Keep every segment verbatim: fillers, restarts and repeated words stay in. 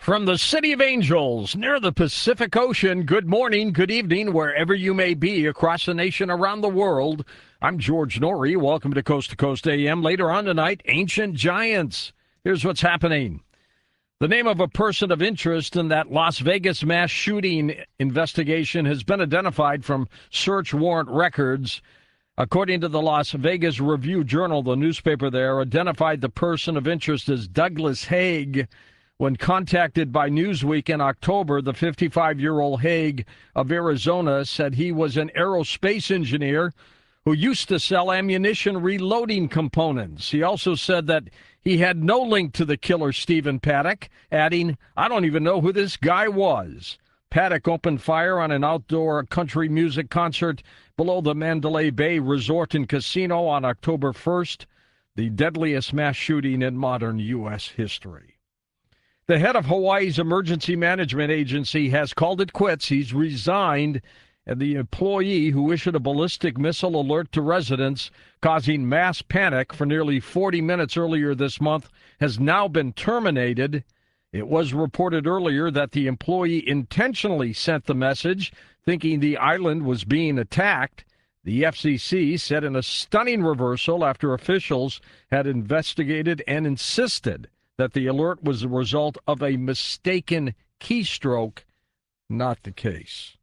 From the City of Angels, near the Pacific Ocean, good morning, good evening, wherever you may be across the nation, around the world. I'm George Norrie. Welcome to Coast to Coast A M. Later on tonight, Ancient Giants. Here's what's happening. The name of a person of interest in that Las Vegas mass shooting investigation has been identified from search warrant records. According to the Las Vegas Review-Journal, the newspaper there identified the person of interest as Douglas Haig. When contacted by Newsweek in October, the fifty-five-year-old Haig of Arizona said he was an aerospace engineer who used to sell ammunition reloading components. He also said that he had no link to the killer Stephen Paddock, adding, "I don't even know who this guy was." Paddock opened fire on an outdoor country music concert below the Mandalay Bay Resort and Casino on October first, the deadliest mass shooting in modern U S history. The head of Hawaii's Emergency Management Agency has called it quits. He's resigned, and the employee who issued a ballistic missile alert to residents, causing mass panic for nearly forty minutes earlier this month, has now been terminated. It was reported earlier that the employee intentionally sent the message, thinking the island was being attacked. The F C C said in a stunning reversal after officials had investigated and insisted that the alert was the result of a mistaken keystroke. Not the case.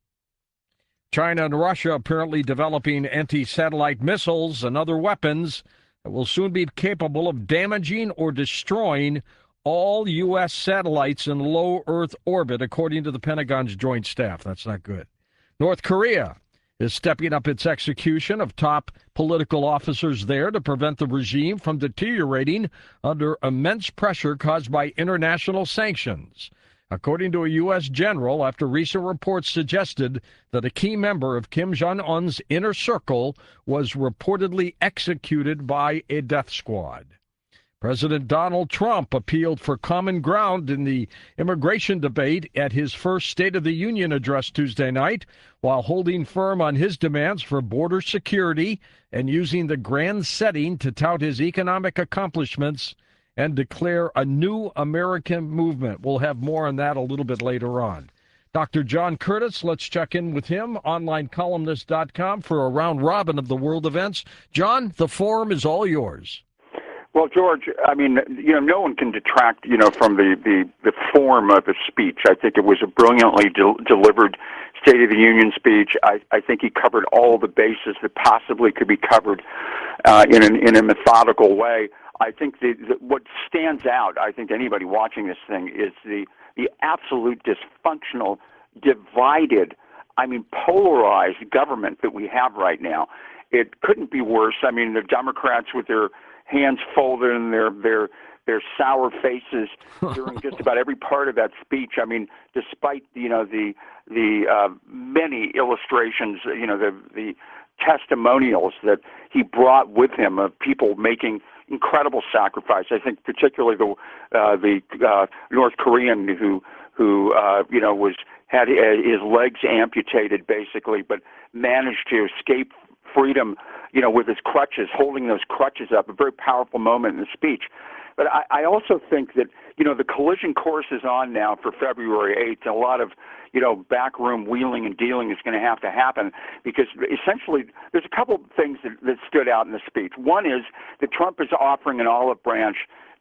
China and Russia apparently developing anti-satellite missiles and other weapons that will soon be capable of damaging or destroying all U S satellites in low Earth orbit, according to the Pentagon's Joint Staff. That's not good. North Korea is stepping up its execution of top political officers there to prevent the regime from deteriorating under immense pressure caused by international sanctions. According to a U S general, after recent reports suggested that a key member of Kim Jong-un's inner circle was reportedly executed by a death squad. President Donald Trump appealed for common ground in the immigration debate at his first State of the Union address Tuesday night, while holding firm on his demands for border security and using the grand setting to tout his economic accomplishments and declare a new American movement. We'll have more on that a little bit later on. Doctor John Curtis, let's check in with him, online columnist dot com, for a round robin of the world events. John, the forum is all yours. Well, George, I mean, you know, no one can detract, you know, from the, the, the form of the speech. I think it was a brilliantly de- delivered State of the Union speech. I, I think he covered all the bases that possibly could be covered uh, in, an, in a methodical way. I think the, the, what stands out, I think anybody watching this thing, is the, the absolute dysfunctional, divided, I mean, polarized government that we have right now. It couldn't be worse. I mean, the Democrats with their hands folded and their their their sour faces during just about every part of that speech. I mean, despite you know the the uh, many illustrations, you know the the testimonials that he brought with him of people making incredible sacrifice. I think particularly the uh, the uh, North Korean who who uh, you know was had his legs amputated basically, but managed to escape freedom, you know, with his crutches, holding those crutches up, a very powerful moment in the speech. But I, I also think that, you know, the collision course is on now for February eighth. A lot of, you know, backroom wheeling and dealing is going to have to happen because essentially there's a couple of things that, that stood out in the speech. One is that Trump is offering an olive branch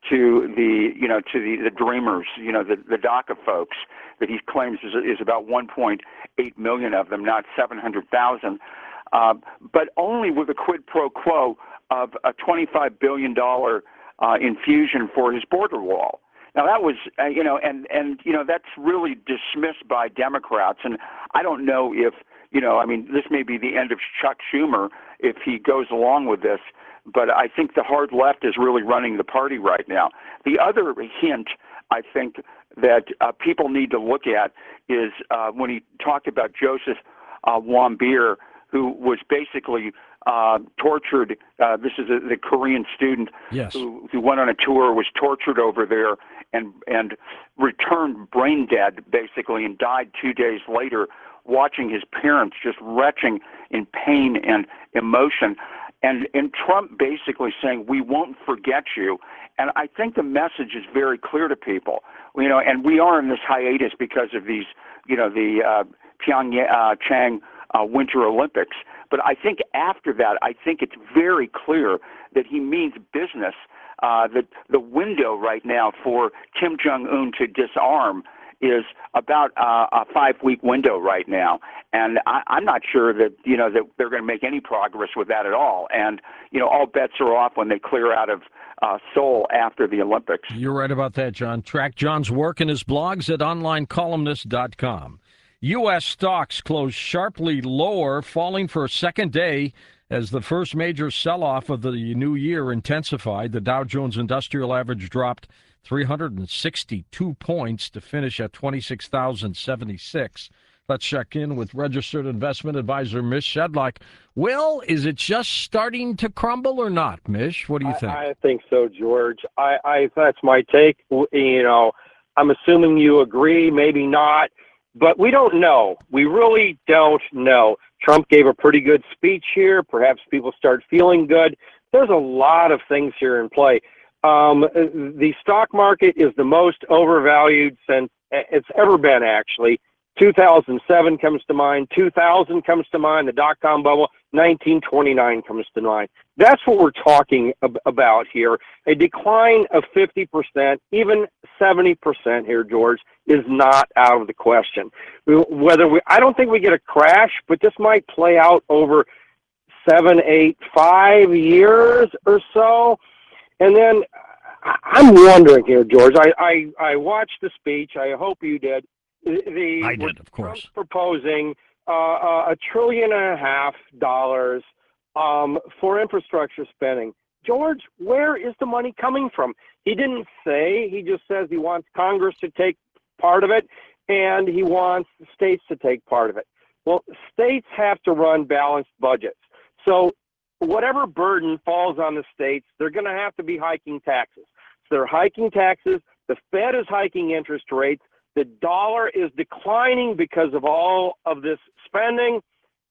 to the, you know, to the, the dreamers, you know, the, the DACA folks that he claims is, is about one point eight million of them, not seven hundred thousand. Uh, but only with a quid pro quo of a twenty-five billion dollars uh, infusion for his border wall. Now that was, uh, you know, and, and, you know, that's really dismissed by Democrats. And I don't know if, you know, I mean, this may be the end of Chuck Schumer if he goes along with this, but I think the hard left is really running the party right now. The other hint, I think, that uh, people need to look at is uh, when he talked about Joseph uh, Wambier, who was basically uh, tortured. Uh, this is a, the Korean student yes. who, who went on a tour, was tortured over there, and and returned brain dead, basically, and died two days later, watching his parents just retching in pain and emotion. and and Trump basically saying we won't forget you. And I think the message is very clear to people, you know. And we are in this hiatus because of these, you know, the uh, Pyeongchang uh, Winter Olympics. But I think after that, I think it's very clear that he means business. Uh, that the window right now for Kim Jong-un to disarm is about uh, a five-week window right now, and I, I'm not sure that you know that they're going to make any progress with that at all. And you know, all bets are off when they clear out of uh, Seoul after the Olympics. You're right about that, John. Track John's work and his blogs at online columnist dot com. U S stocks closed sharply lower, falling for a second day as the first major sell-off of the new year intensified. The Dow Jones Industrial Average dropped three hundred sixty-two points to finish at twenty-six thousand seventy-six. Let's check in with registered investment advisor Mish Shedlock. Will, is it just starting to crumble or not, Mish? What do you think? I, I think so, George. I, I that's my take. You know, I'm assuming you agree, maybe not, but we don't know. We really don't know. Trump gave a pretty good speech here. Perhaps people start feeling good. There's a lot of things here in play. Um, the stock market is the most overvalued since it's ever been, actually. two thousand seven comes to mind. two thousand comes to mind. The dot-com bubble. nineteen twenty-nine comes to mind. That's what we're talking ab- about here. A decline of fifty percent, even seventy percent here, George, is not out of the question. Whether we, I don't think we get a crash, but this might play out over seven, eight, five years or so. And then I'm wondering here, George, I, I, I watched the speech. I hope you did. The, I did, of course. Trump's proposing uh, a trillion and a half dollars um, for infrastructure spending. George, where is the money coming from? He didn't say. He just says he wants Congress to take part of it, and he wants the states to take part of it. Well, states have to run balanced budgets. So whatever burden falls on the states, they're going to have to be hiking taxes. So they're hiking taxes. The Fed is hiking interest rates. The dollar is declining because of all of this spending.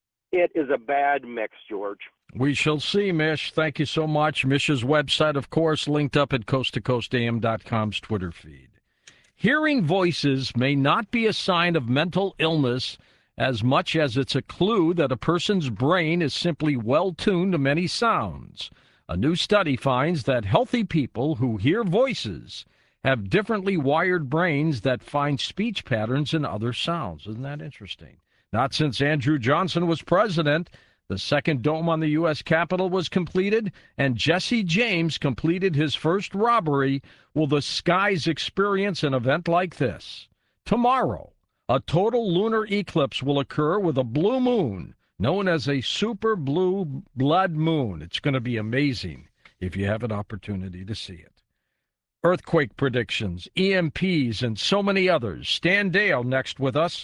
It is a bad mix, George. We shall see, Mish. Thank you so much. Mish's website, of course, linked up at coast to coast A M dot com's Twitter feed. Hearing voices may not be a sign of mental illness as much as it's a clue that a person's brain is simply well-tuned to many sounds. A new study finds that healthy people who hear voices have differently wired brains that find speech patterns in other sounds. Isn't that interesting? Not since Andrew Johnson was president. The second dome on the U S Capitol was completed, and Jesse James completed his first robbery. Will the skies experience an event like this? Tomorrow, a total lunar eclipse will occur with a blue moon, known as a super blue blood moon. It's going to be amazing if you have an opportunity to see it. Earthquake predictions, E M Ps, and so many others. Stan Dale next with us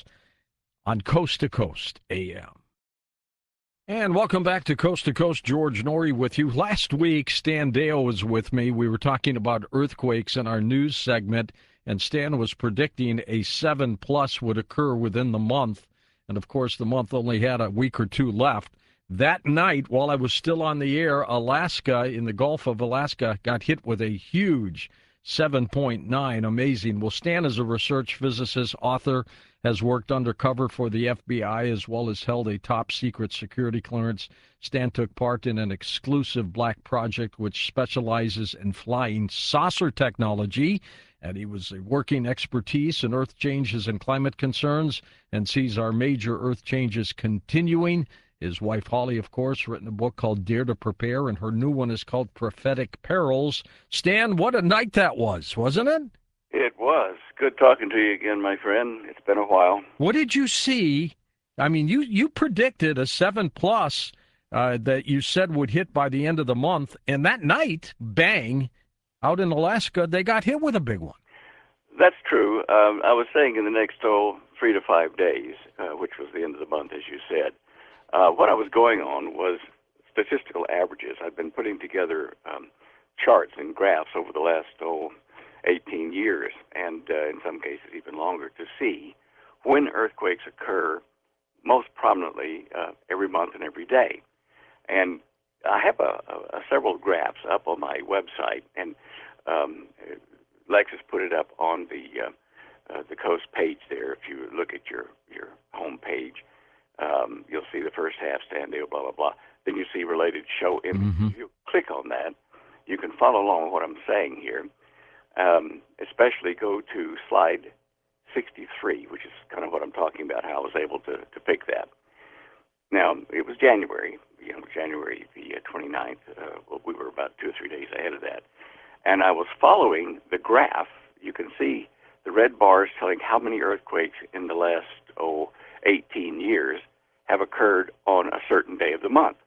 on Coast to Coast A M. And welcome back to Coast to Coast. George Norrie with you. Last week, Stan Dale was with me. We were talking about earthquakes in our news segment, and Stan was predicting a seven plus would occur within the month. And, of course, the month only had a week or two left. That night, while I was still on the air, Alaska, in the Gulf of Alaska, got hit with a huge seven point nine. Amazing. Well, Stan is a research physicist, author, has worked undercover for the F B I as well as held a top-secret security clearance. Stan took part in an exclusive black project which specializes in flying saucer technology, and he was a working expertise in earth changes and climate concerns and sees our major earth changes continuing. His wife, Holly, of course, written a book called Dare to Prepare, and her new one is called Prophetic Perils. Stan, what a night that was, wasn't it? It was. Good talking to you again, my friend. It's been a while. What did you see? I mean, you, you predicted a seven plus uh, that you said would hit by the end of the month, and that night, bang, out in Alaska, they got hit with a big one. That's true. Um, I was saying in the next, oh, three to five days, uh, which was the end of the month, as you said. Uh, what I was going on was statistical averages. I've been putting together um, charts and graphs over the last, oh, eighteen years, and uh, in some cases even longer, to see when earthquakes occur most prominently uh, every month and every day. And I have a, a, a several graphs up on my website, and um, Lex has put it up on the uh, uh, the Coast page there. If you look at your your home page, um, you'll see the first half stand deal, blah blah blah. Then you see related show images. Mm-hmm. If you click on that, you can follow along with what I'm saying here. Um, especially go to slide sixty-three, which is kind of what I'm talking about. How I was able to to pick that. Now, it was January, you know, January the twenty-ninth. Uh, well, we were about two or three days ahead of that. And I was following the graph. You can see the red bars telling how many earthquakes in the last, oh, eighteen years have occurred on a certain day of the month.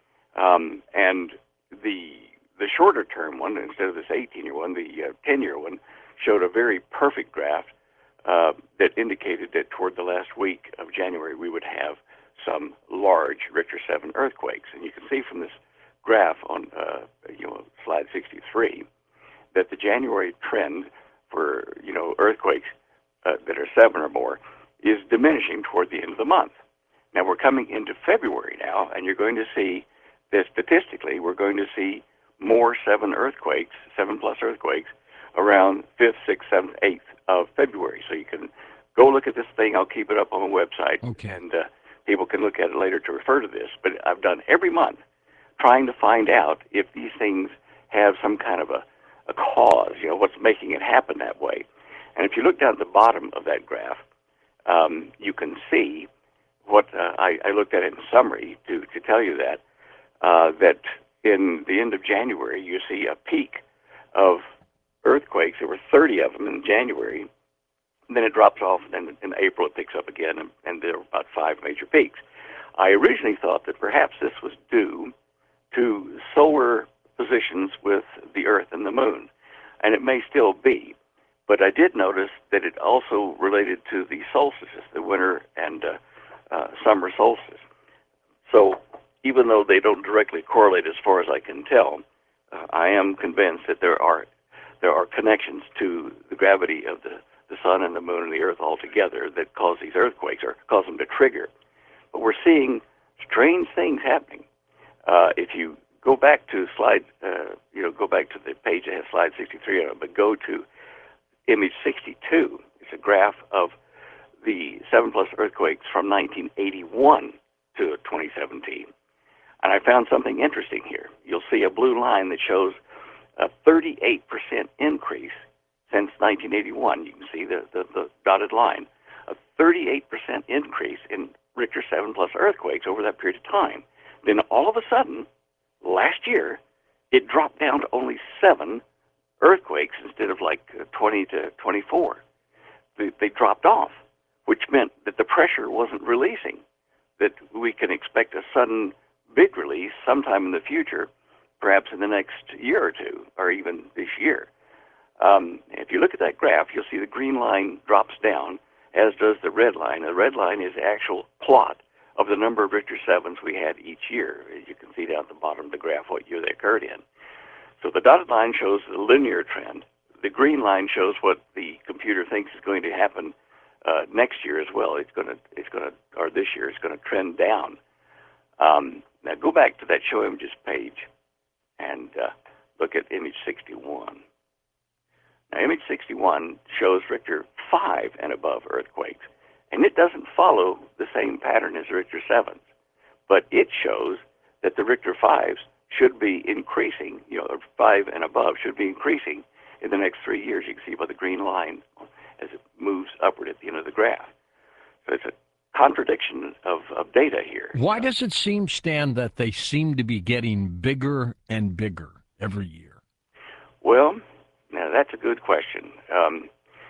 Um, and the the shorter term one, instead of this eighteen-year one, the uh, ten-year one, showed a very perfect graph uh, that indicated that toward the last week of January we would have some large Richter seven earthquakes. And you can see from this graph on uh, you know slide sixty-three that the January trend for you know earthquakes uh, that are seven or more is diminishing toward the end of the month. Now we're coming into February now, and you're going to see that statistically we're going to see more seven earthquakes, seven plus earthquakes, around fifth, sixth, seventh, eighth of February. So you can go look at this thing. I'll keep it up on the website, okay. and uh, people can look at it later to refer to this. But I've done every month trying to find out if these things have some kind of a, a cause, you know, what's making it happen that way. And if you look down at the bottom of that graph, um, you can see what uh, I, I looked at it in summary to, to tell you that, uh, that in the end of January, you see a peak of earthquakes. There were thirty of them in January. And then it drops off, and then in April it picks up again, and, and there are about five major peaks. I originally thought that perhaps this was due to solar positions with the Earth and the Moon, and it may still be. But I did notice that it also related to the solstices, the winter and uh, uh, summer solstice. So even though they don't directly correlate as far as I can tell, uh, I am convinced that there are there are connections to the gravity of the the sun and the moon and the earth all together that cause these earthquakes or cause them to trigger. But we're seeing strange things happening. Uh, if you go back to slide, uh, you know, go back to the page that has slide sixty-three on it, but go to image sixty-two. It's a graph of the seven plus earthquakes from nineteen eighty-one to twenty seventeen. And I found something interesting here. You'll see a blue line that shows a thirty-eight percent increase since nineteen eighty-one. You can see the, the, the dotted line, a thirty-eight percent increase in Richter seven plus earthquakes over that period of time. Then all of a sudden, last year, it dropped down to only seven earthquakes instead of like twenty to twenty-four. They, they dropped off, which meant that the pressure wasn't releasing, that we can expect a sudden big release sometime in the future, perhaps in the next year or two, or even this year. Um, if you look at that graph, you'll see the green line drops down, as does the red line. The red line is the actual plot of the number of Richter sevens we had each year. As you can see down at the bottom of the graph what year they occurred in. So the dotted line shows the linear trend. The green line shows what the computer thinks is going to happen uh, next year as well. It's going to, it's going to, or this year, it's going to trend down. Um, now go back to that show images page and uh, look at image sixty-one. Now, image sixty-one shows Richter five and above earthquakes, and it doesn't follow the same pattern as Richter sevens, but it shows that the Richter fives should be increasing, you know, five and above should be increasing in the next three years. You can see by the green line as it moves upward at the end of the graph. So it's a contradiction of, of data here. Why does it seem, Stan, that they seem to be getting bigger and bigger every year? Well, now that's a good question. Um,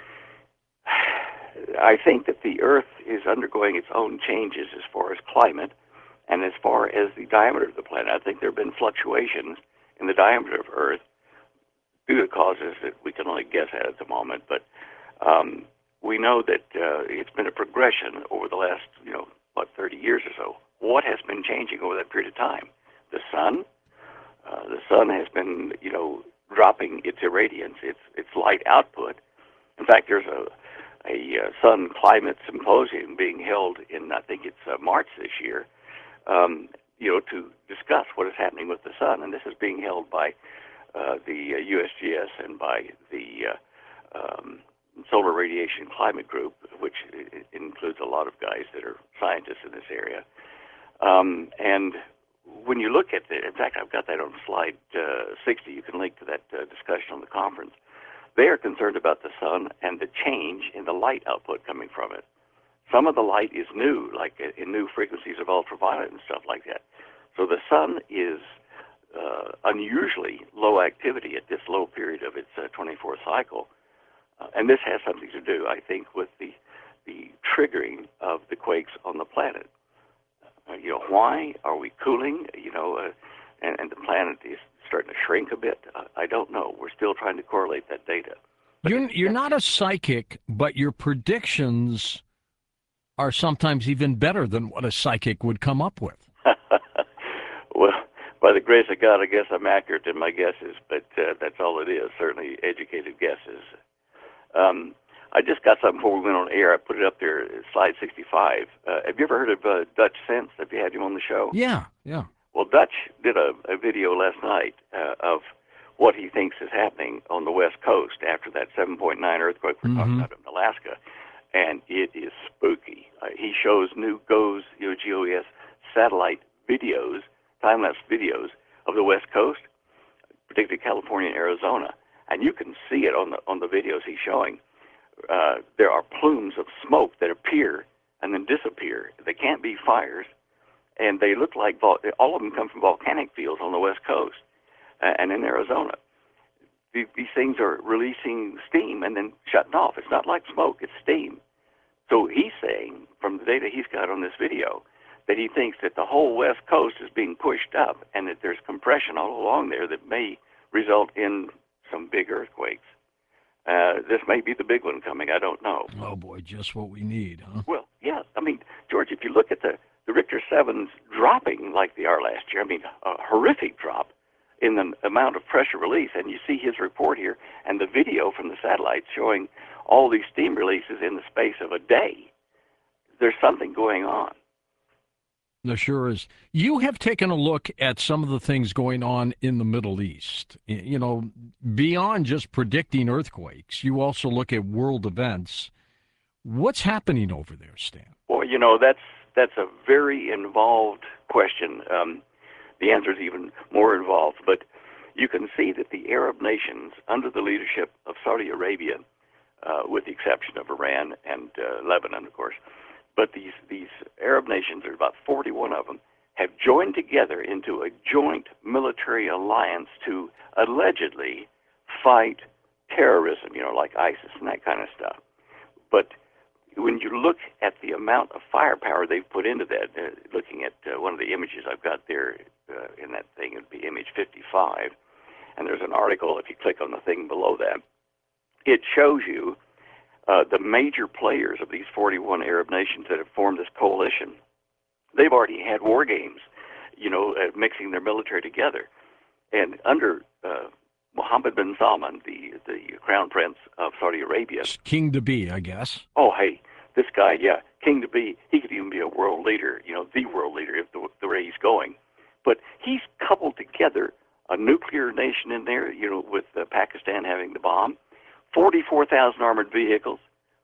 I think that the Earth is undergoing its own changes as far as climate and as far as the diameter of the planet. I think there have been fluctuations in the diameter of Earth due to causes that we can only guess at at the moment. But um, we know that uh, it's been a progression over the last, you know, what, thirty years or so. What has been changing over that period of time? The sun. Uh, the sun has been, you know, dropping its irradiance, its its light output. In fact, there's a a uh, sun climate symposium being held in, I think it's uh, March this year, um, you know, to discuss what is happening with the sun. And this is being held by uh, the uh, U S G S and by the uh, um, Solar Radiation Climate Group, which includes a lot of guys that are scientists in this area. Um, and when you look at it, in fact, I've got that on slide uh, sixty. You can link to that uh, discussion on the conference. They are concerned about the sun and the change in the light output coming from it. Some of the light is new, like in new frequencies of ultraviolet and stuff like that. So the sun is uh, unusually low activity at this low period of its uh, twenty-four cycle. Uh, and this has something to do, I think, with the the triggering of the quakes on the planet. Uh, you know, why are we cooling? You know, uh, and, and the planet is starting to shrink a bit. Uh, I don't know. We're still trying to correlate that data. But You're you're not a psychic, but your predictions are sometimes even better than what a psychic would come up with. Well, by the grace of God, I guess I'm accurate in my guesses, but uh, that's all it is. Certainly, educated guesses. Um, I just got something before we went on air. I put it up there, slide sixty-five. Uh, have you ever heard of uh, Dutch Sense? Have you had him on the show? Yeah, yeah. Well, Dutch did a, a video last night uh, of what he thinks is happening on the West Coast after that seven point nine earthquake we're talking Mm-hmm. about in Alaska, and it is spooky. Uh, he shows new GOES, you know, G O E S satellite videos, time-lapse videos of the West Coast, particularly California and Arizona. And you can see it on the on the videos he's showing. Uh, there are plumes of smoke that appear and then disappear. They can't be fires, and they look like vol- all of them come from volcanic fields on the West Coast uh, and in Arizona. These, these things are releasing steam and then shutting off. It's not like smoke; it's steam. So he's saying, from the data he's got on this video, that he thinks that the whole West Coast is being pushed up, and that there's compression all along there that may result in some big earthquakes. Uh, this may be the big one coming. I don't know. Oh, boy, just what we need, huh? Well, yeah. I mean, George, if you look at the, the Richter sevens dropping like they are last year, I mean, a horrific drop in the amount of pressure release, and you see his report here and the video from the satellites showing all these steam releases in the space of a day. There's something going on. There sure is. You have taken a look at some of the things going on in the Middle East. You know, beyond just predicting earthquakes, you also look at world events. What's happening over there, Stan? Well, you know, that's that's a very involved question. Um, the answer is even more involved. But you can see that the Arab nations, under the leadership of Saudi Arabia, uh, with the exception of Iran and uh, Lebanon, of course, but these, these Arab nations, there are about forty-one of them, have joined together into a joint military alliance to allegedly fight terrorism, you know, like ISIS and that kind of stuff. But when you look at the amount of firepower they've put into that, uh, looking at uh, one of the images I've got there uh, in that thing, it would be image fifty-five, and there's an article, if you click on the thing below that, it shows you Uh, the major players of these forty-one Arab nations that have formed this coalition. They've already had war games, you know, uh, mixing their military together. And under uh, Mohammed bin Salman, the, the crown prince of Saudi Arabia. King to be, I guess. Oh, hey, this guy, yeah, king to be. He could even be a world leader, you know, the world leader if the, the way he's going. But he's coupled together a nuclear nation in there, you know, with uh, Pakistan having the bomb. forty-four thousand armored vehicles,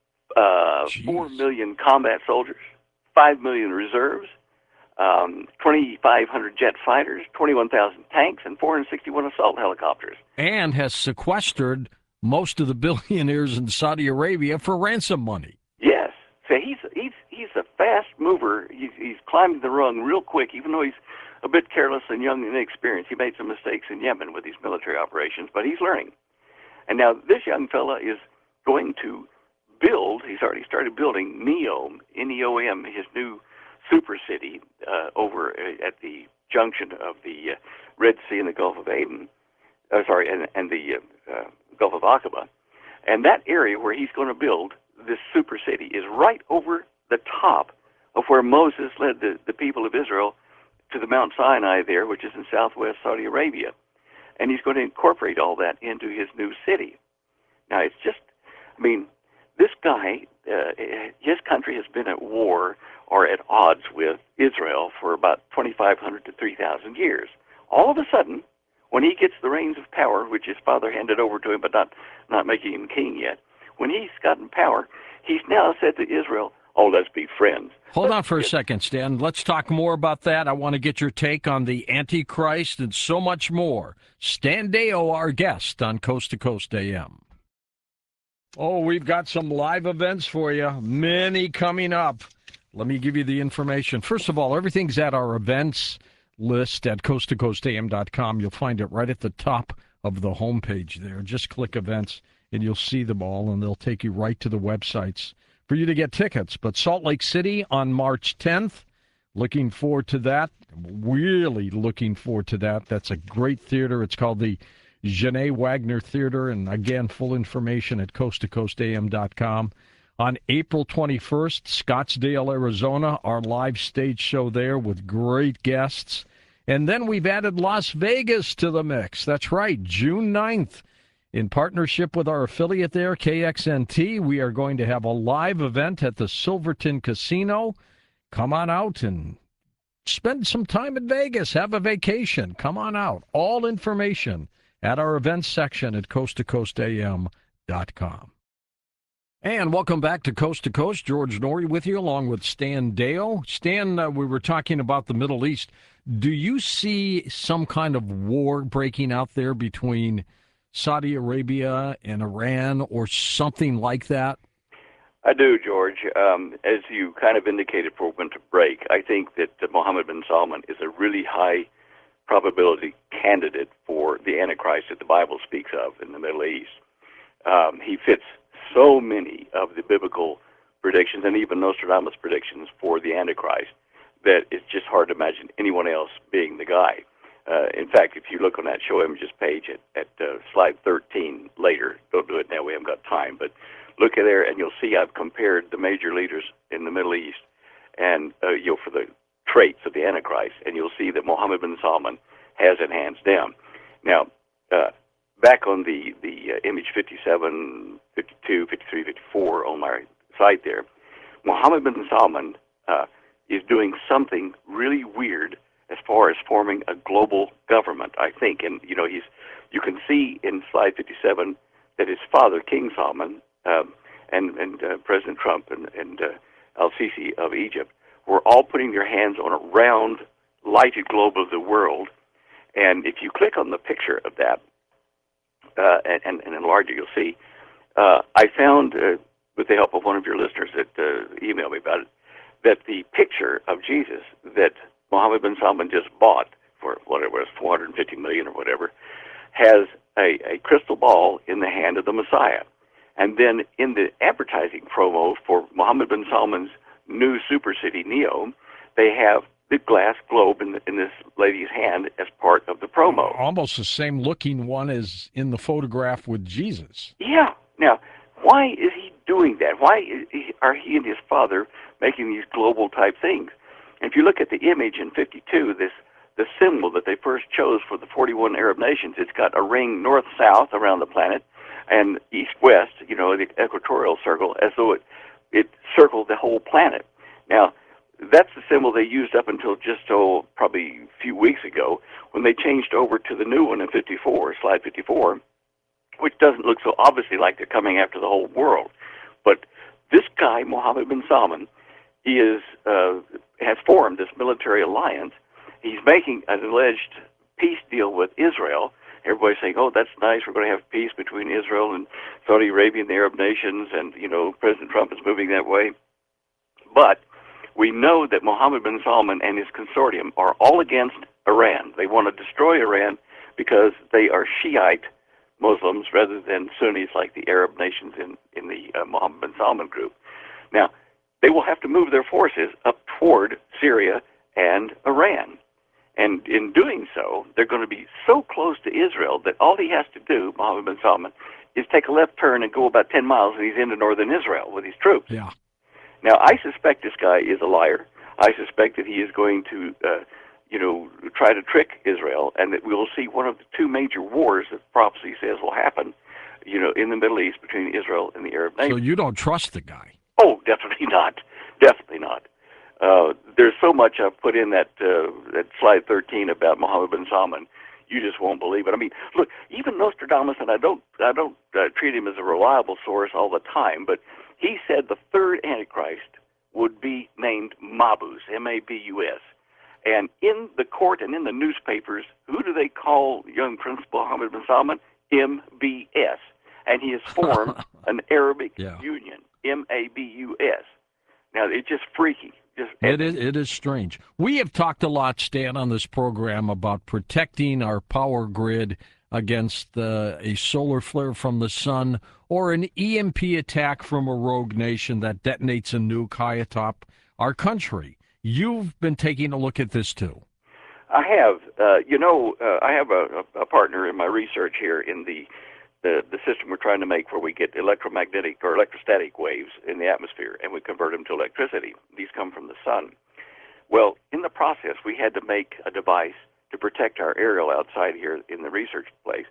uh, four million combat soldiers, five million reserves, um, twenty-five hundred jet fighters, twenty-one thousand tanks, and four hundred sixty-one assault helicopters. And has sequestered most of the billionaires in Saudi Arabia for ransom money. Yes. So he's he's he's a fast mover. He's, he's climbing the rung real quick, even though he's a bit careless and young and inexperienced. He made some mistakes in Yemen with these military operations, but he's learning. And now this young fella is going to build, he's already started building NEOM, N E O M, his new super city uh, over at the junction of the uh, Red Sea and the Gulf of Aden, uh, sorry, and, and the uh, uh, Gulf of Aqaba. And that area where he's going to build this super city is right over the top of where Moses led the, the people of Israel to the Mount Sinai there, which is in southwest Saudi Arabia. And he's going to incorporate all that into his new city. Now, it's just, I mean, this guy, uh, his country has been at war or at odds with Israel for about twenty-five hundred to three thousand years. All of a sudden, when he gets the reins of power, which his father handed over to him but not, not making him king yet, when he's gotten power, he's now said to Israel, oh, let's be friends. Hold let's on for a get... second, Stan. Let's talk more about that. I want to get your take on the Antichrist and so much more. Stan Deyo, our guest on Coast to Coast A M. Oh, we've got some live events for you, many coming up. Let me give you the information. First of all, everything's at our events list at coast to coast a m dot com. You'll find it right at the top of the homepage there. Just click events, and you'll see them all, and they'll take you right to the websites for you to get tickets. But Salt Lake City on March tenth, looking forward to that. Really looking forward to that. That's a great theater. It's called the Genet Wagner Theater, and again, full information at coast to coast a m dot com. On April twenty-first, Scottsdale, Arizona, our live stage show there with great guests. And then we've added Las Vegas to the mix. That's right, June ninth. In partnership with our affiliate there, K X N T, we are going to have a live event at the Silverton Casino. Come on out and spend some time in Vegas. Have a vacation. Come on out. All information at our events section at coast to coast a m dot com. And welcome back to Coast to Coast. George Noory with you, along with Stan Deyo. Stan, uh, we were talking about the Middle East. Do you see some kind of war breaking out there between Saudi Arabia and Iran or something like that? I do, George. Um, as you kind of indicated before we went to break, I think that uh, Mohammed bin Salman is a really high probability candidate for the Antichrist that the Bible speaks of in the Middle East. Um, he fits so many of the biblical predictions and even Nostradamus predictions for the Antichrist that it's just hard to imagine anyone else being the guy. Uh, in fact, if you look on that show images page at, at uh, slide thirteen later, don't do it now, we haven't got time, but look at there and you'll see I've compared the major leaders in the Middle East and uh, you know, for the traits of the Antichrist, and you'll see that Mohammed bin Salman has it hands down. Now, uh, back on the, the uh, image fifty-seven, fifty-two, fifty-three, fifty-four on my site there, Mohammed bin Salman uh, is doing something really weird as far as forming a global government, I think. And, you know, he's you can see in slide fifty-seven that his father, King Salman, um, and, and uh, President Trump and, and uh, al-Sisi of Egypt were all putting their hands on a round, lighted globe of the world. And if you click on the picture of that, Uh, and, and enlarge it, you'll see. Uh, I found, uh, with the help of one of your listeners that uh, emailed me about it, that the picture of Jesus that Mohammed bin Salman just bought for whatever it was, four hundred fifty million dollars or whatever, has a, a crystal ball in the hand of the Messiah. And then in the advertising promo for Mohammed bin Salman's new super city, Neo, they have the glass globe in, the, in this lady's hand as part of the promo. Almost the same looking one as in the photograph with Jesus. Yeah. Now, why is he doing that? Why is he, are he and his father making these global type things? And if you look at the image in fifty-two, this the symbol that they first chose for the forty-one Arab nations, it's got a ring north-south around the planet and east-west, you know, the equatorial circle, as though it, it circled the whole planet. Now, that's the symbol they used up until just, oh, probably a few weeks ago when they changed over to the new one in fifty-four, slide fifty-four, which doesn't look so obviously like they're coming after the whole world. But this guy, Mohammed bin Salman, he is, uh, has formed this military alliance. He's making an alleged peace deal with Israel. Everybody's saying, oh, that's nice. We're going to have peace between Israel and Saudi Arabia and the Arab nations, and, you know, President Trump is moving that way. But we know that Mohammed bin Salman and his consortium are all against Iran. They want to destroy Iran because they are Shiite Muslims rather than Sunnis like the Arab nations in, in the uh, Mohammed bin Salman group. Now, they will have to move their forces up toward Syria and Iran. And in doing so, they're going to be so close to Israel that all he has to do, Mohammed bin Salman, is take a left turn and go about ten miles, and he's into northern Israel with his troops. Yeah. Now, I suspect this guy is a liar. I suspect that he is going to, uh, you know, try to trick Israel, and that we will see one of the two major wars that prophecy says will happen, you know, in the Middle East between Israel and the Arab nations. So you don't trust the guy? Oh, definitely Definitely not. Definitely not. Uh, there's so much I've put in that uh, that slide thirteen about Mohammed bin Salman. You just won't believe it. I mean, look, even Nostradamus, and I don't I don't uh, treat him as a reliable source all the time, but he said the third Antichrist would be named Mabus, M A B U S. And in the court and in the newspapers, who do they call young Prince Mohammed bin Salman? M B S. And he has formed an Arabic yeah. Union, M A B U S. Now, it's just freaky. Just it is, it is strange. We have talked a lot, Stan, on this program about protecting our power grid against uh, a solar flare from the sun or an E M P attack from a rogue nation that detonates a nuke high atop our country. You've been taking a look at this, too. I have. Uh, you know, uh, I have a, a partner in my research here in the The, the system we're trying to make where we get electromagnetic or electrostatic waves in the atmosphere and we convert them to electricity. These come from the sun. Well, in the process, we had to make a device to protect our aerial outside here in the research place.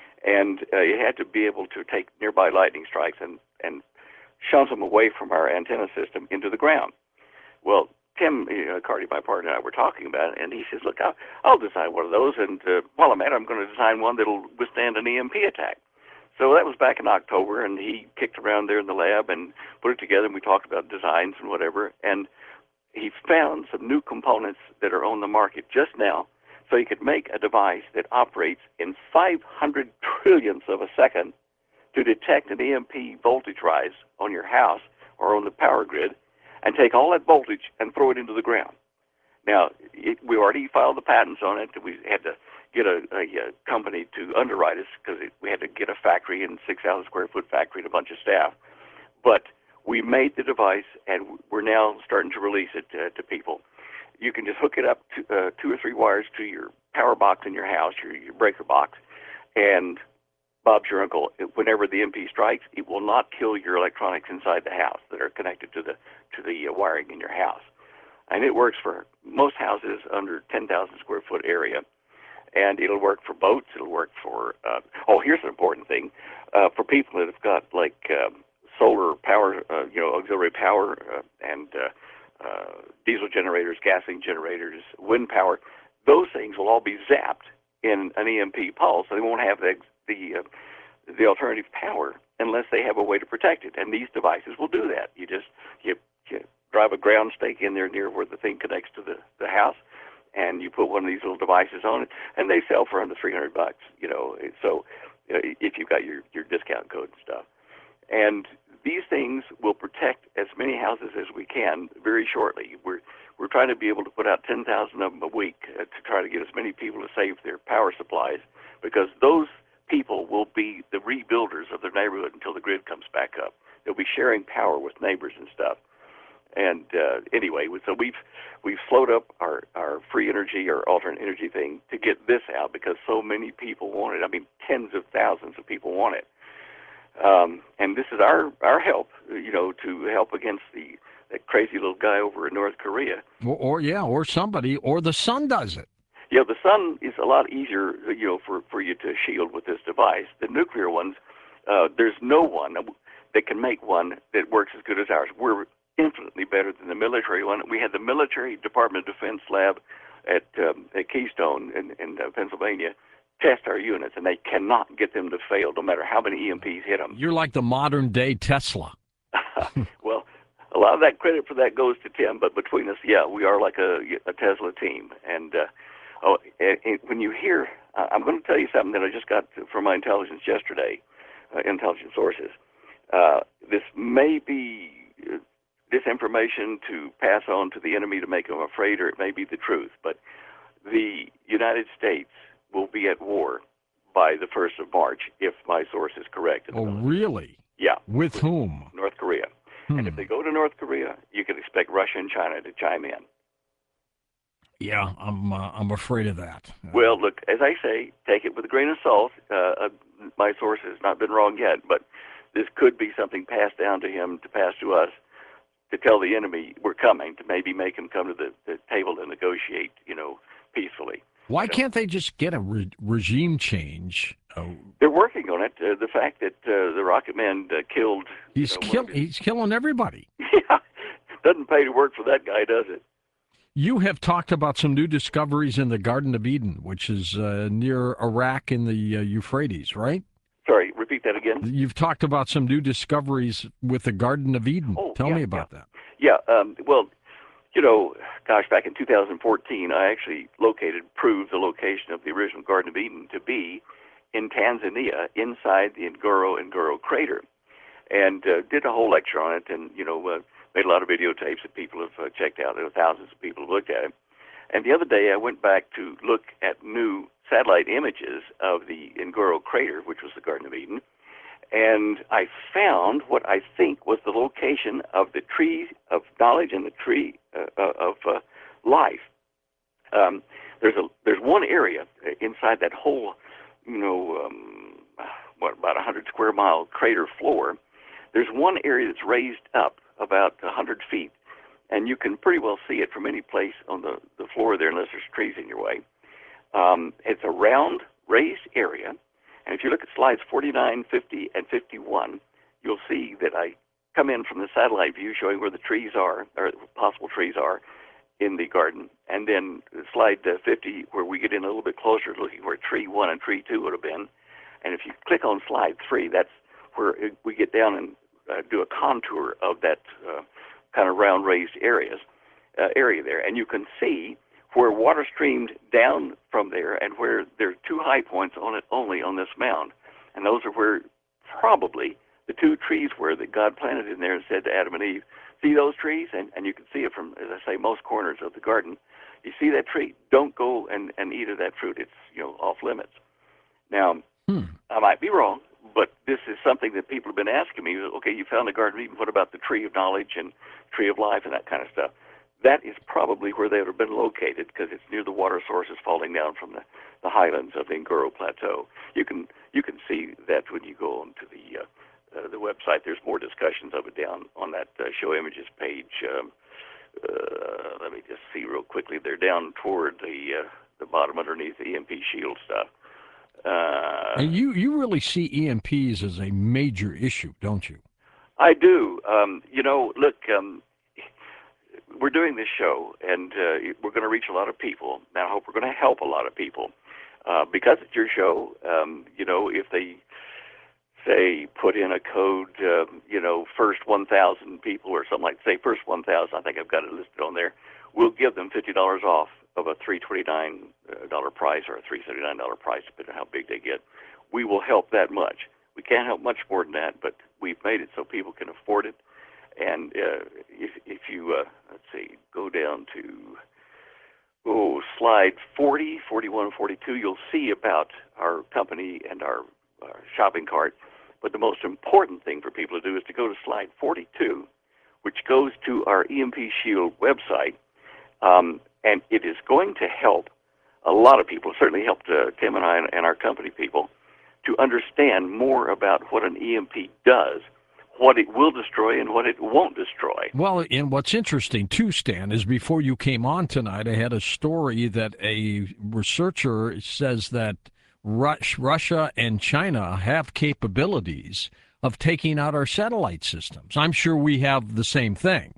And uh, you had to be able to take nearby lightning strikes and, and shunt them away from our antenna system into the ground. Well, Tim you know, Cardi, my partner, and I were talking about it, and he says, look, I'll, I'll design one of those, and uh, while I'm at it, I'm going to design one that'll withstand an E M P attack. So that was back in October, and he kicked around there in the lab and put it together, and we talked about designs and whatever, and he found some new components that are on the market just now, so he could make a device that operates in five hundred trillionths of a second to detect an E M P voltage rise on your house or on the power grid and take all that voltage and throw it into the ground. Now, it, we already filed the patents on it. We had to get a, a, a company to underwrite us because we had to get a factory and six thousand square foot factory and a bunch of staff. But we made the device, and we're now starting to release it to, to people. You can just hook it up to uh, two or three wires to your power box in your house, your, your breaker box, and Bob's your uncle. Whenever the E M P strikes, it will not kill your electronics inside the house that are connected to the to the uh, wiring in your house. And it works for most houses under ten thousand square foot area. And it'll work for boats. It'll work for, uh, oh, here's an important thing. Uh, for people that have got, like, um, solar power, uh, you know, auxiliary power uh, and uh, uh, diesel generators, gasoline generators, wind power, those things will all be zapped in an E M P pulse. So they won't have the, the, uh, the alternative power unless they have a way to protect it. And these devices will do that. You just you, you drive a ground stake in there near where the thing connects to the, the house, and you put one of these little devices on it, and they sell for under three hundred bucks, you know, so you know, if you've got your, your discount code and stuff. And these things will protect as many houses as we can very shortly. We're we're trying to be able to put out ten thousand of them a week uh, to try to get as many people to save their power supplies, because those people will be the rebuilders of their neighborhood until the grid comes back up. They'll be sharing power with neighbors and stuff. And uh, anyway, so we've we've slowed up our, our free energy or alternate energy thing to get this out because so many people want it. I mean, tens of thousands of people want it. Um, and this is our, our help, you know, to help against the that crazy little guy over in North Korea. Or, or yeah, or somebody, or the sun does it. Yeah, the sun is a lot easier, you know, for, for you to shield with this device. The nuclear ones, uh, there's no one that can make one that works as good as ours. We're infinitely better than the military one. We had the military Department of Defense lab at, um, at Keystone in, in uh, Pennsylvania test our units, and they cannot get them to fail no matter how many E M Ps hit them. You're like the modern day Tesla. Well, a lot of that credit for that goes to Tim, but between us, yeah, we are like a, a Tesla team. And uh, oh, and, and when you hear, uh, I'm going to tell you something that I just got from my intelligence yesterday, uh, intelligence sources. Uh, this may be uh, disinformation to pass on to the enemy to make them afraid, or it may be the truth, but the United States will be at war by the first of March if my source is correct. Oh, really? Yeah. With whom? North Korea. Hmm. And if they go to North Korea, you can expect Russia and China to chime in. Yeah, I'm uh, I'm afraid of that. Well, look, as I say, take it with a grain of salt. Uh, uh, my source has not been wrong yet, but this could be something passed down to him to pass to us to tell the enemy we're coming, to maybe make him come to the, the table to negotiate, you know, peacefully. Why So- can't they just get a re- regime change? Oh, They're working on it. Uh, the fact that uh, the Rocket Man uh, killed... he's you know, kill one of his- he's killing everybody. Yeah, Doesn't pay to work for that guy, does it? You have talked about some new discoveries in the Garden of Eden, which is uh, near Iraq in the uh, Euphrates, right? Sorry, repeat that again. You've talked about some new discoveries with the Garden of Eden. Oh, Tell yeah, me about yeah. that. Yeah, um, well, you know, gosh, back in two thousand fourteen, I actually located, proved the location of the original Garden of Eden to be in Tanzania, inside the Ngoro Ngoro crater, and uh, did a whole lecture on it, and, you know, uh, made a lot of videotapes that people have uh, checked out. There are thousands of people who looked at it. And the other day I went back to look at new satellite images of the Ngoro crater, which was the Garden of Eden, and I found what I think was the location of the tree of knowledge and the tree uh, of uh, life. Um, there's a there's one area inside that whole, you know, um, what about a hundred square mile crater floor. There's one area that's raised up about a hundred feet, and you can pretty well see it from any place on the, the floor there, unless there's trees in your way. Um, it's a round, raised area, and if you look at slides forty-nine, fifty, and fifty-one, you'll see that I come in from the satellite view showing where the trees are, or possible trees are, in the garden, and then slide uh, fifty, where we get in a little bit closer, looking where tree one and tree two would have been. And if you click on slide three, that's where we get down and uh, do a contour of that uh, kind of round raised areas uh, area there, and you can see where water streamed down from there, and where there are two high points on it only on this mound, and those are where probably the two trees were that God planted in there and said to Adam and Eve, "See those trees?" And, and you can see it from, as I say, most corners of the garden. You see that tree? Don't go and, and eat of that fruit. It's, you know, off limits. Now, Hmm. I might be wrong, but this is something that people have been asking me. Okay, you found the Garden of Eden. What about the tree of knowledge and tree of life and that kind of stuff? That is probably where they would have been located, because it's near the water sources falling down from the, the highlands of the Ngoro Plateau. You can you can see that when you go onto the uh, uh, the website. There's more discussions of it down on that uh, show images page. Um, uh, let me just see real quickly. They're down toward the uh, the bottom underneath the E M P shield stuff. Uh, And you, you really see E M Ps as a major issue, don't you? I do. Um, you know, look, um, we're doing this show, and uh, we're going to reach a lot of people. And I hope we're going to help a lot of people. Uh, because it's your show, um, you know, if they say put in a code, uh, you know, first one thousand people or something like, say first one thousand, I think I've got it listed on there, we'll give them fifty dollars off of a three hundred twenty-nine dollars price or a three hundred seventy-nine dollars price, depending on how big they get. We will help that much. We can't help much more than that, but we've made it so people can afford it. And uh, if, if you, uh, let's see, go down to, oh, slide forty, forty-one, forty-two, you'll see about our company and our, our shopping cart. But the most important thing for people to do is to go to slide forty-two, which goes to our E M P Shield website. Um, and it is going to help a lot of people, certainly helped uh, Tim and I and, and our company people, to understand more about what an E M P does, what it will destroy and what it won't destroy. Well, and what's interesting, too, Stan, is before you came on tonight, I had a story that a researcher says that Russia and China have capabilities of taking out our satellite systems. I'm sure we have the same thing,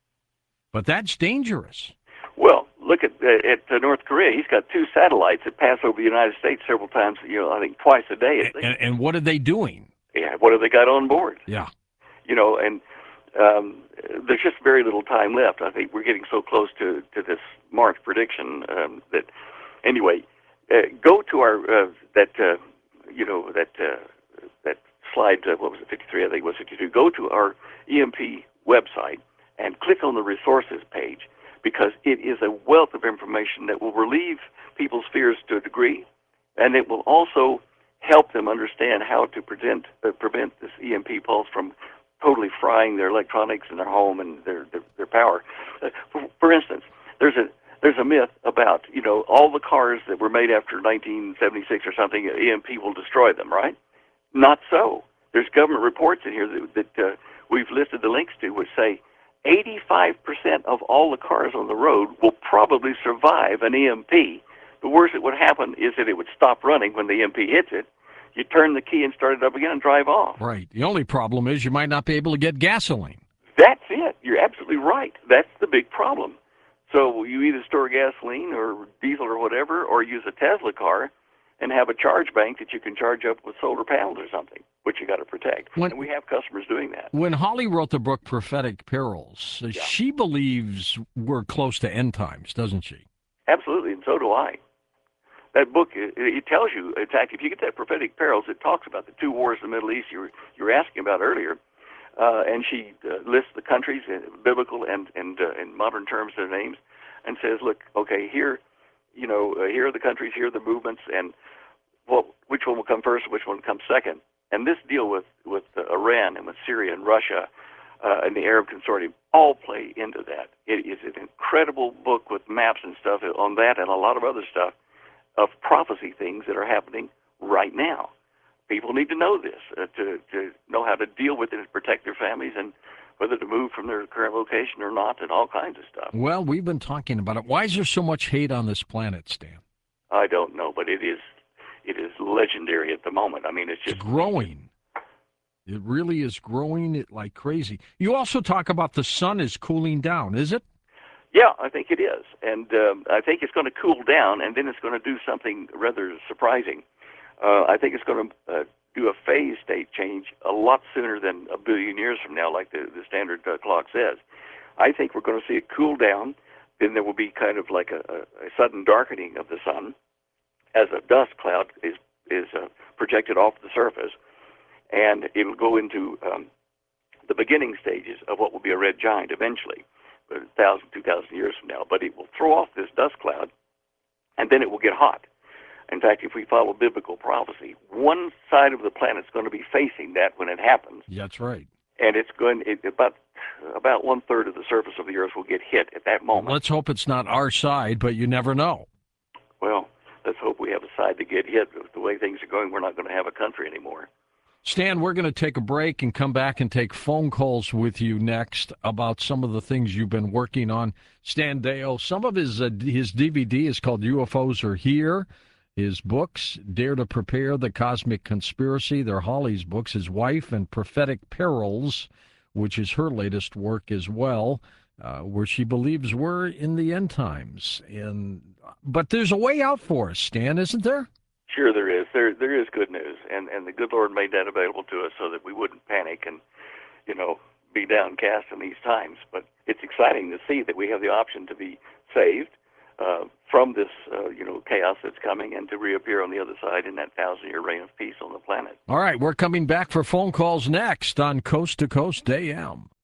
but that's dangerous. Well, look at uh, at uh, North Korea. He's got two satellites that pass over the United States several times, you know, I think twice a day. At least. And, and what are they doing? Yeah, what have they got on board? Yeah. You know, and um, there's just very little time left. I think we're getting so close to, to this March prediction um, that, anyway, uh, go to our, uh, that, uh, you know, that uh, that slide, uh, what was it, fifty-three, I think it was fifty-two. Go to our E M P website and click on the resources page, because it is a wealth of information that will relieve people's fears to a degree, and it will also help them understand how to prevent, uh, prevent this E M P pulse from totally frying their electronics in their home and their their, their power. Uh, for, for instance, there's a there's a myth about, you know, all the cars that were made after nineteen seventy-six or something, E M P will destroy them, right? Not so. There's government reports in here that, that uh, we've listed the links to, which say eighty-five percent of all the cars on the road will probably survive an E M P. The worst that would happen is that it would stop running when the E M P hits it. You turn the key and start it up again and drive off. Right. The only problem is you might not be able to get gasoline. That's it. You're absolutely right. That's the big problem. So you either store gasoline or diesel or whatever, or use a Tesla car and have a charge bank that you can charge up with solar panels or something, which you got to protect. When, and we have customers doing that. When Holly wrote the book Prophetic Perils, Yeah. she believes we're close to end times, doesn't she? Absolutely, and so do I. That book, it, it tells you, in fact, if you get that Prophetic Perils, it talks about the two wars in the Middle East you were, you were asking about earlier, uh, and she uh, lists the countries, uh, biblical and, and uh, in modern terms, their names, and says, look, okay, here, you know, uh, here are the countries, here are the movements, and well, which one will come first, which one will come second. And this deal with, with uh, Iran and with Syria and Russia uh, and the Arab Consortium all play into that. It is an incredible book with maps and stuff on that and a lot of other stuff of prophecy things that are happening right now. People need to know this uh, to, to know how to deal with it and protect their families and whether to move from their current location or not and all kinds of stuff. Well, we've been talking about it. Why is there so much hate on this planet, Stan? I don't know, but it is it is legendary at the moment. I mean, it's just It's growing. It really is growing it like crazy. You also talk about the sun is cooling down, is it? Yeah, I think it is. And um, I think it's going to cool down, and then it's going to do something rather surprising. Uh, I think it's going to uh, do a phase state change a lot sooner than a billion years from now, like the, the standard uh, clock says. I think we're going to see it cool down. Then there will be kind of like a, a, a sudden darkening of the sun as a dust cloud is, is uh, projected off the surface. And it will go into um, the beginning stages of what will be a red giant eventually, a thousand, two thousand years from now. But it will throw off this dust cloud, and then it will get hot. In fact, if we follow biblical prophecy, one side of the planet is going to be facing that when it happens. Yeah, that's right. And it's going it, about about one third of the surface of the Earth will get hit at that moment. Let's hope it's not our side, but you never know. Well, let's hope we have a side to get hit. The way things are going, we're not going to have a country anymore. Stan, we're going to take a break and come back and take phone calls with you next about some of the things you've been working on. Stan Deyo, some of his uh, his D V D is called U F Os Are Here. His books, Dare to Prepare, The Cosmic Conspiracy, they're Holly's books. His wife and Prophetic Perils, which is her latest work as well, uh, where she believes we're in the end times. And but there's a way out for us, Stan, isn't there? Sure there is. There there is good news, and, and the good Lord made that available to us so that we wouldn't panic and, you know, be downcast in these times. But it's exciting to see that we have the option to be saved uh, from this, uh, you know, chaos that's coming and to reappear on the other side in that thousand-year reign of peace on the planet. All right, we're coming back for phone calls next on Coast to Coast A M.